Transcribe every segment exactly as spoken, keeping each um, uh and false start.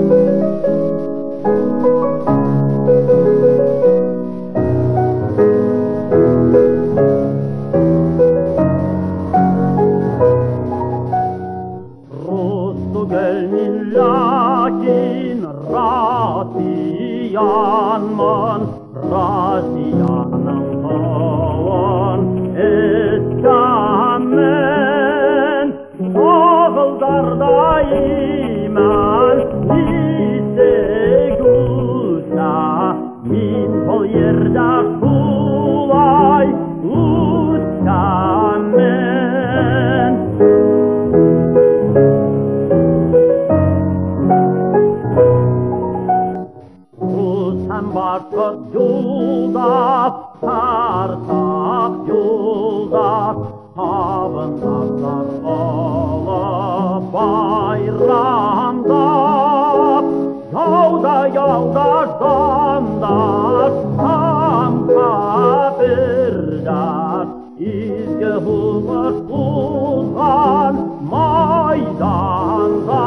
Lakin Rasianman, Rasianın havan etkamen, Oğuldarda iman ise gülsa, min kol yerde kulay uçamen. Başka yolda, tartak yolda, havınlarlar alıp bayramda, yolda yolda zanlar, tam kabirler, izge bulmuş bulgan maydanda.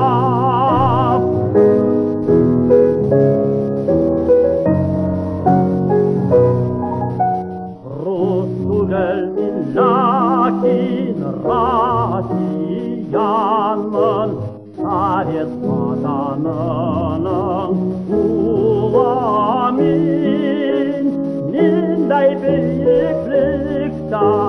Lakin Rasianın Sovet vatanının ulamin, nindey büyüklükte